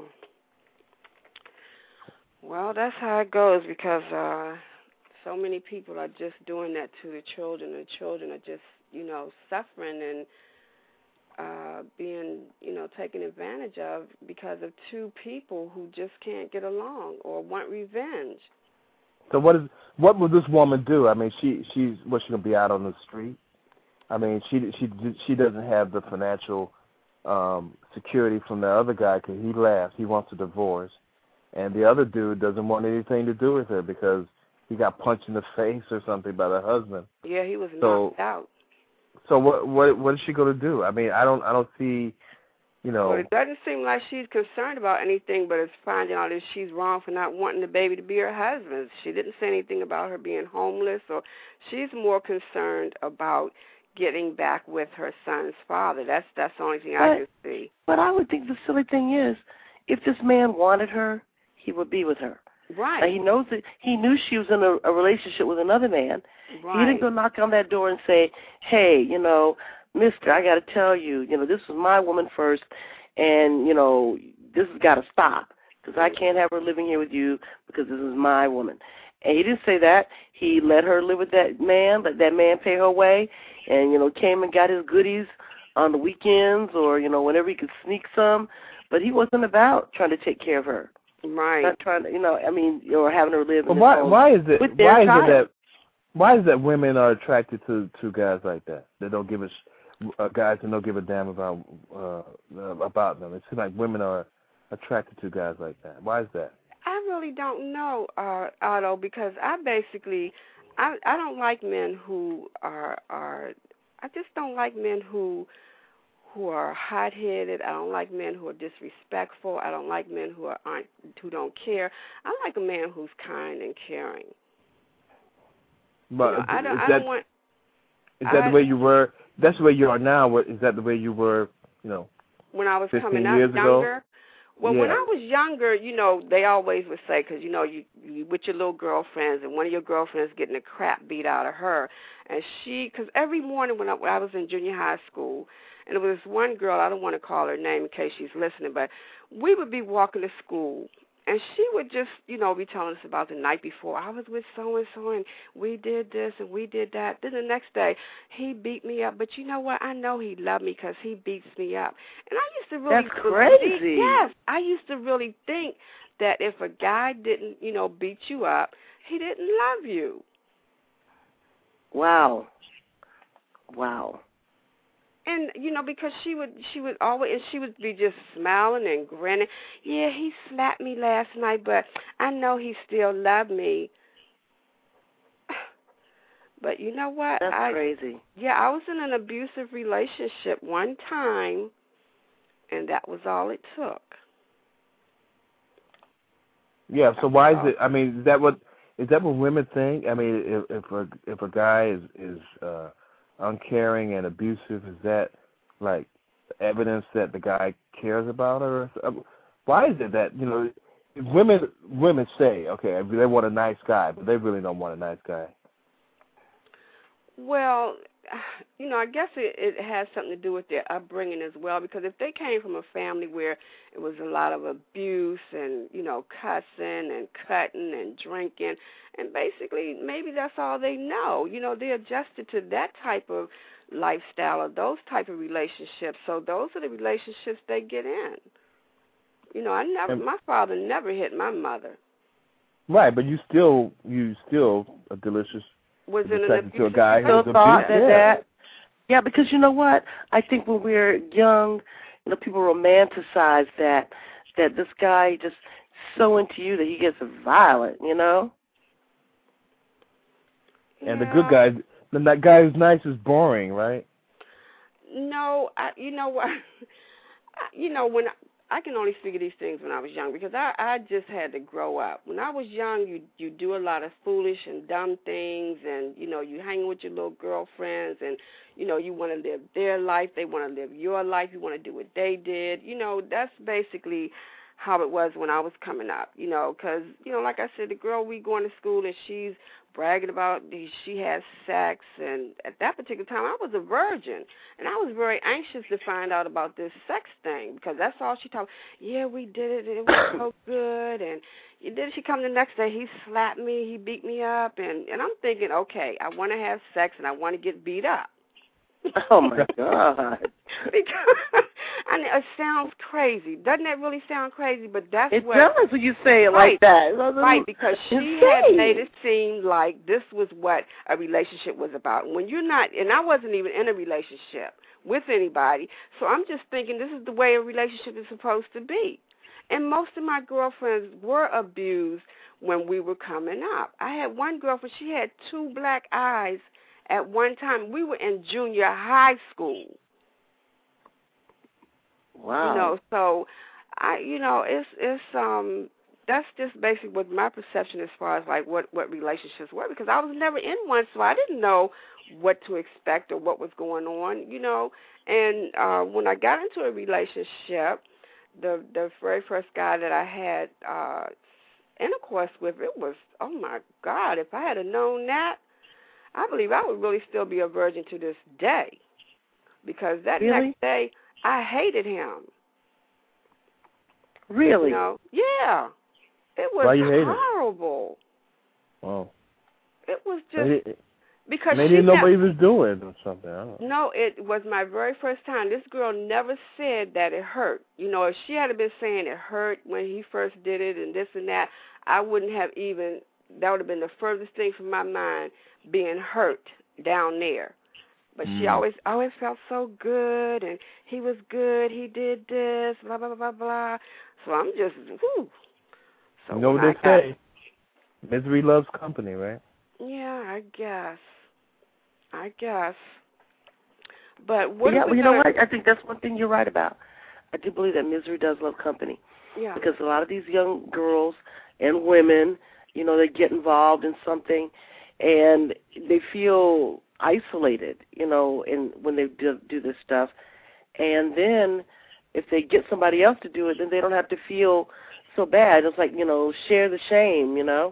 Well, that's how it goes because so many people are just doing that to the children. The children are just, suffering and being, taken advantage of because of 2 people who just can't get along or want revenge. So what will this woman do? I mean, she's gonna be out on the street? I mean, she doesn't have the financial security from the other guy because he left. He wants a divorce, and the other dude doesn't want anything to do with her because he got punched in the face or something by the husband. Yeah, he was knocked out. So what is she gonna do? I mean, I don't see. Well, it doesn't seem like she's concerned about anything but it's finding out if she's wrong for not wanting the baby to be her husband's. She didn't say anything about her being homeless, or she's more concerned about getting back with her son's father. That's the only thing I can see. But I would think the silly thing is, if this man wanted her, he would be with her. Right. He knew she was in a relationship with another man. Right. He didn't go knock on that door and say, hey, mister, I got to tell you, this was my woman first, and, this has got to stop because I can't have her living here with you because this is my woman. And he didn't say that. He let her live with that man, let that man pay her way, and, came and got his goodies on the weekends or, whenever he could sneak some. But he wasn't about trying to take care of her. Right. Not trying to, or having her live in why is it with their child. Why is it that women are attracted to guys like that? They don't give guys that don't give a damn about them. It seems like women are attracted to guys like that. Why is that? I really don't know, Otto, because I don't like men who are I just don't like men who who are hot-headed. I don't like men who are disrespectful. I don't like men who don't care. I like a man who's kind and caring. But you know, I don't want. Is that the way you were? That's the way you are now. Is that the way you were? When I was 15 coming up years younger. Ago? Well, yeah. when I was younger, they always would say, because, you with your little girlfriends, and one of your girlfriends getting the crap beat out of her. And because every morning when I was in junior high school, and there was this one girl, I don't want to call her name in case she's listening, but we would be walking to school, and she would just, be telling us about the night before. I was with so-and-so, and we did this, and we did that. Then the next day, he beat me up. But you know what? I know he loved me because he beats me up. And I used to really That's crazy. Yes, I used to really think that if a guy didn't, beat you up, he didn't love you. Wow. And, because she would always, and she would be just smiling and grinning. Yeah, he slapped me last night, but I know he still loved me. But you know what? That's crazy. Yeah, I was in an abusive relationship one time, and that was all it took. Yeah, so why is it, is that what women think? I mean, if a guy is uncaring and abusive, is that like evidence that the guy cares about her? Why is it that women say, okay, they want a nice guy, but they really don't want a nice guy? Well, I guess it has something to do with their upbringing as well, because if they came from a family where it was a lot of abuse and, cussing and cutting and drinking, and basically maybe that's all they know. They're adjusted to that type of lifestyle or those type of relationships, so those are the relationships they get in. My father never hit my mother. Right, but you still a delicious was in an abusive to a guy who's thought abusive. that. Yeah, because you know what? I think when we're young, people romanticize that this guy just so into you that he gets violent, And the good guy, that guy who's nice is boring, right? No, you know what? When I can only figure these things when I was young, because I just had to grow up. When I was young, you do a lot of foolish and dumb things, and, you hang with your little girlfriends, and, you want to live their life. They want to live your life. You want to do what they did. That's basically how it was when I was coming up, because, like I said, the girl, we going to school, and she's bragging about she has sex, and at that particular time, I was a virgin, and I was very anxious to find out about this sex thing, because that's all she told me. Yeah, we did it, and it was so good, and then she come the next day, he slapped me, he beat me up, and I'm thinking, okay, I want to have sex, and I want to get beat up. Oh, my God. Because, it sounds crazy. Doesn't that really sound crazy? But that's it does when you say it like that. Right, because she had made it seem like this was what a relationship was about. When you're not, and I wasn't even in a relationship with anybody, so I'm just thinking this is the way a relationship is supposed to be. And most of my girlfriends were abused when we were coming up. I had one girlfriend, she had 2 black eyes at one time. We were in junior high school. Wow. So it's that's just basically what my perception as far as like what relationships were, because I was never in one, so I didn't know what to expect or what was going on, And when I got into a relationship, the very first guy that I had intercourse with, it was, oh my God, if I had known that, I believe I would really still be a virgin to this day, because that next day I hated him. Really? Yeah. It was horrible. Wow. It was just because maybe she nobody was doing or something. I don't know. No, it was my very first time. This girl never said that it hurt. If she had been saying it hurt when he first did it and this and that, I wouldn't have even. That would have been the furthest thing from my mind, being hurt down there. But she always felt so good, and he was good. He did this, blah blah blah blah. So I'm just, whoo. So you know what they say? Misery loves company, right? Yeah, I guess. But what? Yeah, well, you know what? I think that's one thing you're right about. I do believe that misery does love company. Yeah. Because a lot of these young girls and women, you know, they get involved in something, and they feel isolated, you know, when they do this stuff. And then if they get somebody else to do it, then they don't have to feel so bad. It's like, you know, share the shame, you know.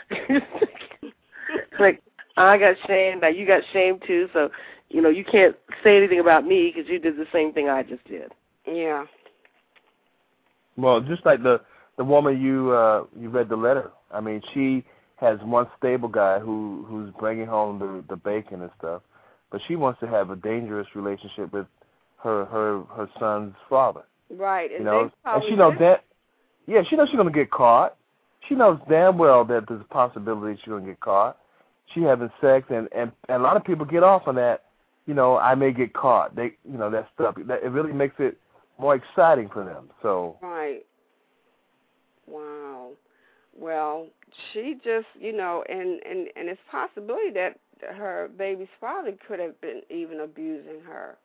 It's like, I got shamed, now you got shamed too, so, you know, you can't say anything about me because you did the same thing I just did. Yeah. Well, just like the woman you read the letter. I mean, she has one stable guy who's bringing home the bacon and stuff, but she wants to have a dangerous relationship with her son's father. Right. You know, and she knows that. Yeah, she knows she's gonna get caught. She knows damn well that there's a possibility she's gonna get caught. She having sex, and a lot of people get off on that. You know, I may get caught. They, you know, that stuff. It really makes it more exciting for them. So. Right. Wow. Well, she just, you know, and it's possibility that her baby's father could have been even abusing her.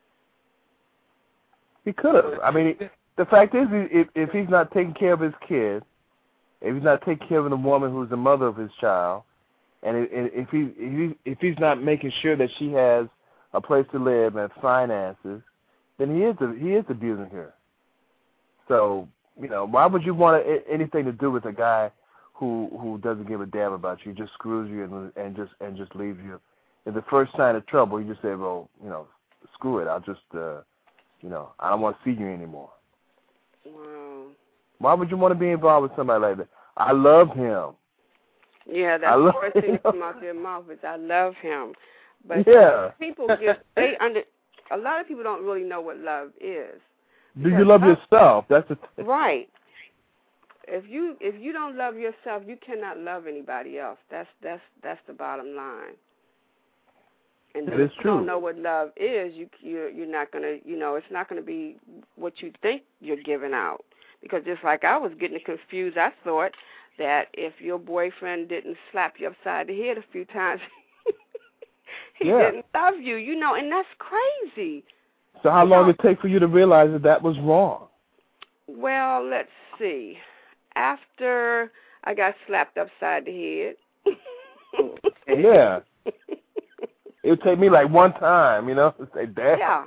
He could have. I mean, the fact is, if he's not taking care of his kid, if he's not taking care of the woman who's the mother of his child, and if he's not making sure that she has a place to live and finances, then he is abusing her. So, you know, why would you want anything to do with a guy who doesn't give a damn about you, just screws you and just leaves you? If the first sign of trouble, you just say, well, you know, screw it. I'll just, you know, I don't want to see you anymore. Wow. Why would you want to be involved with somebody like that? I love him. Yeah, that's the first thing that comes out their mouth is I love him. But yeah, people a lot of people don't really know what love is. Do you love yourself? That's right. If you don't love yourself, you cannot love anybody else. That's the bottom line. And if you don't know what love is, you're not gonna, you know, it's not gonna be what you think you're giving out. Because just like I was getting confused, I thought that if your boyfriend didn't slap you upside the head a few times, he didn't love you, you know, and that's crazy. So how long did it take for you to realize that was wrong? Well, let's see. After I got slapped upside the head. Yeah. It would take me like one time, you know, to say, damn. Yeah.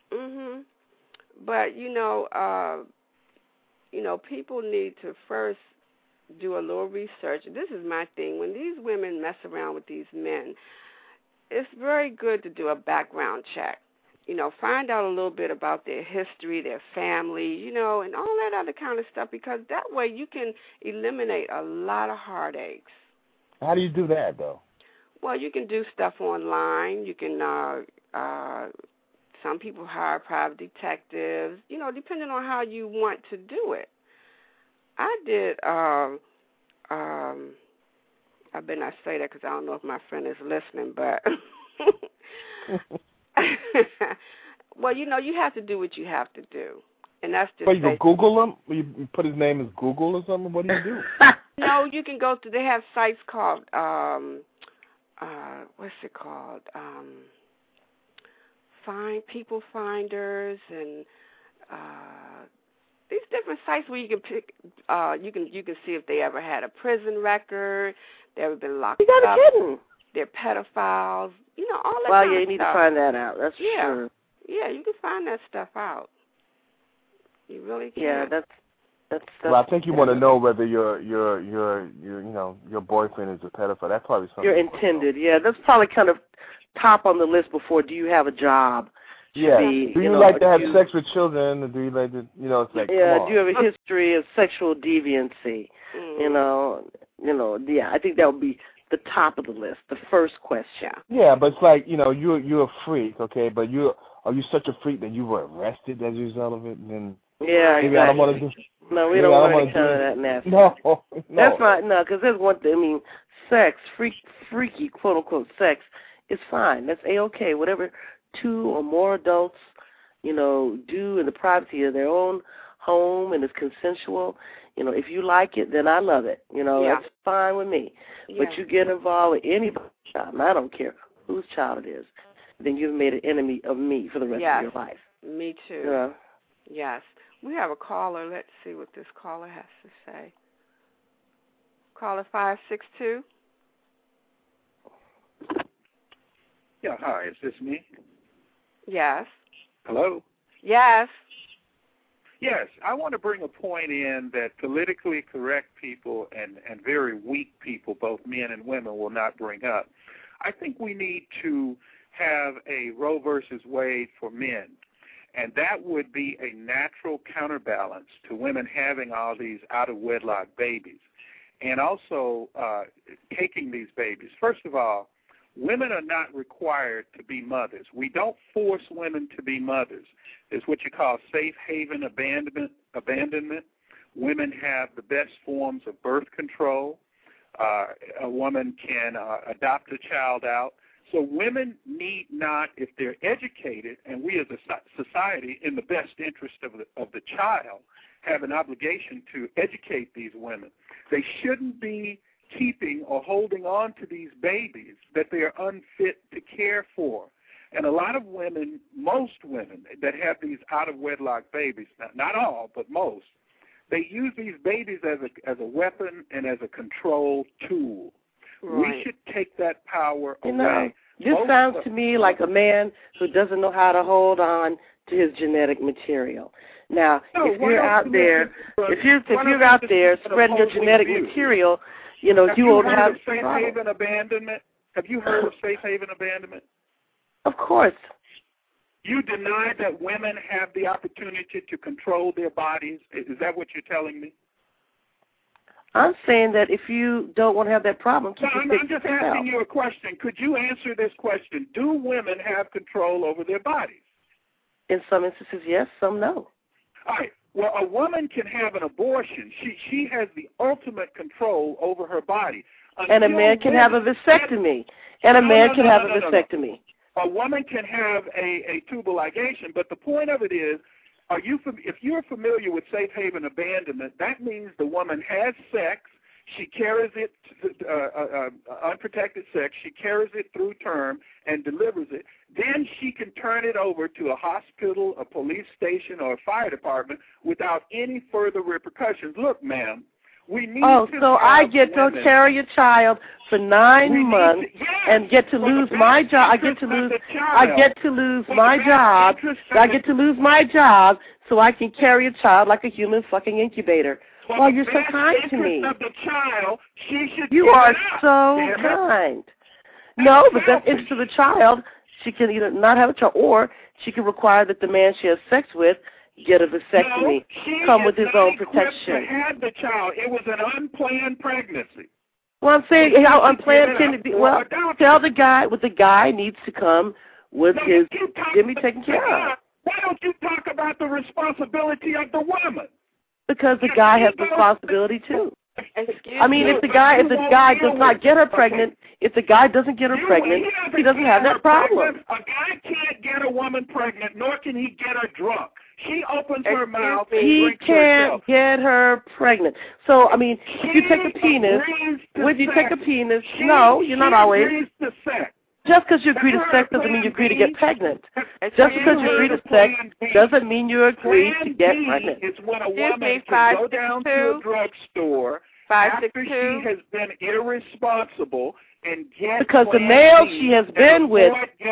But, you know, people need to first do a little research. This is my thing. When these women mess around with these men, it's very good to do a background check. You know, find out a little bit about their history, their family, you know, and all that other kind of stuff, because that way you can eliminate a lot of heartaches. How do you do that, though? Well, you can do stuff online. You can, some people hire private detectives, you know, depending on how you want to do it. I did, I better not say that because I don't know if my friend is listening, but, well, you know, you have to do what you have to do. And that's just. Well, you go Google him? You put his name as Google or something? What do you do? No, you can go to, they have sites called, what's it called? People Finders and these different sites where you can pick. You can see if they ever had a prison record, they ever been locked up. You gotta kidding. They're pedophiles. You know, all that. Well, kind yeah, of you need stuff. to find that out. That's sure. Yeah, you can find that stuff out. You really can. Yeah, that's. Well, I think you want to know whether your boyfriend is a pedophile. That's probably something. You're intended. Yeah, that's probably kind of top on the list before. Do you have a job? Yeah. Do you like to have sex with children? Or do you like to, you know, it's like, yeah. Come on. Do you have a history of sexual deviancy? You know. Yeah. I think that would be the top of the list, the first question. Yeah, but it's like, you know, you're a freak, okay? But are you such a freak that you were arrested as a result of it? And then yeah, maybe exactly. I don't want to do. No, we don't want any kind of that nasty. No. That's not, because there's one thing. I mean, sex, freaky, quote unquote, sex is fine. That's A-okay. Whatever two or more adults, you know, do in the privacy of their own home and is consensual. You know, if you like it, then I love it. You know, that's fine with me. Yeah. But you get involved with anybody's child, and I don't care whose child it is. then you've made an enemy of me for the rest of your life. Me too. Yeah. Yes. We have a caller. Let's see what this caller has to say. Caller 562. Yeah, hi. Is this me? Yes. Hello? Yes. Yes, I want to bring a point in that politically correct people and very weak people, both men and women, will not bring up. I think we need to have a Roe versus Wade for men, and that would be a natural counterbalance to women having all these out-of-wedlock babies and also taking these babies. First of all, women are not required to be mothers. We don't force women to be mothers. It's what you call safe haven abandonment. Women have the best forms of birth control. A woman can adopt a child out. So women need not, if they're educated, and we as a society, in the best interest of the child, have an obligation to educate these women. They shouldn't be keeping or holding on to these babies that they are unfit to care for. And a lot of women, most women that have these out-of-wedlock babies, not all, but most, they use these babies as a weapon and as a control tool. Right. We should take that power away. No, this sounds to me like a man who doesn't know how to hold on to his genetic material. Now, if you're out there, if you're out there spreading your genetic material, you know, you won't have safe haven abandonment. Have you heard of safe haven abandonment? Of course. You deny that women have the opportunity to control their bodies. Is that what you're telling me? I'm saying that if you don't want to have that problem, I'm just asking you a question. Could you answer this question? Do women have control over their bodies? In some instances, yes. Some no. All right. Well, a woman can have an abortion. She has the ultimate control over her body. And a man can have a vasectomy. And a man can have a vasectomy. A woman can have a tubal ligation, but the point of it is, if you're familiar with safe haven abandonment, that means the woman has sex, she carries it, unprotected sex, she carries it through term and delivers it. Then she can turn it over to a hospital, a police station, or a fire department without any further repercussions. Look, ma'am, we need to so I get to carry a child for 9 months and get to lose my job. I get to lose my job. I get to lose my job so I can carry a child like a human fucking incubator. Well, you're so kind to me. Of the child, she should you are so kind. No, but that's interest of the child. She can either not have a child, or she can require that the man she has sex with get a vasectomy, come with his own protection. Had the child. It was an unplanned pregnancy. Well, I'm saying how unplanned can it be? Well, tell the guy what the guy needs to come with his Jimmy taken care of. Why don't you talk about the responsibility of the woman? Because the guy has responsibility too. I mean, if the guy does not get her pregnant, if the guy doesn't get her pregnant, he doesn't have that problem. A guy can't get a woman pregnant, nor can he get her drunk. She opens her mouth and he drinks can't herself. get her pregnant. So, I mean, if you take a penis, no, you're not always. Just because you agree to sex doesn't mean you agree to get pregnant. Just because you agree to sex doesn't mean you agree to get pregnant. It's when a woman can go down to a drugstore after she has been irresponsible and get because the male she has been with,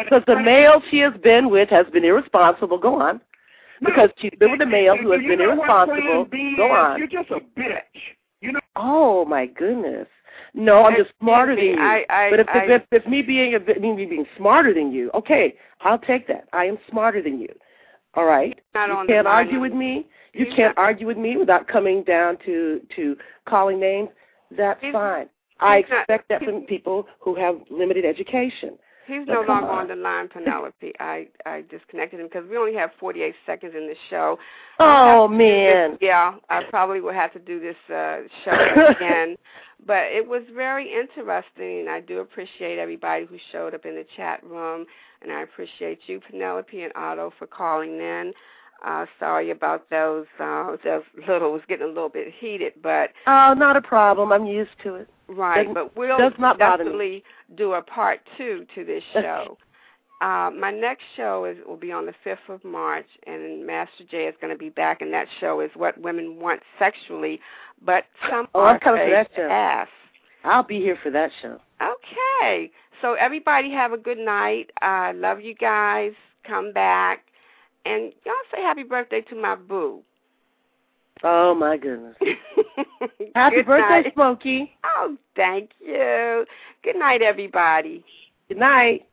has been irresponsible. Go on. Because she's been with a male who has been irresponsible. Go on. You're just a bitch. You know. Oh my goodness. No, I'm just smarter than you. But if me being smarter than you, okay, I'll take that. I am smarter than you. All right. You can't argue with me. You can't argue with me without coming down to calling names. That's fine. I expect that from people who have limited education. He's no longer on the line, Penelope. I disconnected him because we only have 48 seconds in the show. Oh, man. I probably will have to do this show again. But it was very interesting. I do appreciate everybody who showed up in the chat room, and I appreciate you, Penelope and Otto, for calling in. Sorry about those. It was getting a little bit heated, but not a problem. I'm used to it. Right, but we'll definitely do a part 2 to this show. My next show will be on the 5th of March, and Master J is going to be back, and that show is What Women Want Sexually, but some I'm coming for that show. ass. I'll be here for that show. Okay. So everybody have a good night. I love you guys. Come back. And y'all say happy birthday to my boo. Oh, my goodness. Happy birthday, Smokey. Oh, thank you. Good night, everybody. Good night.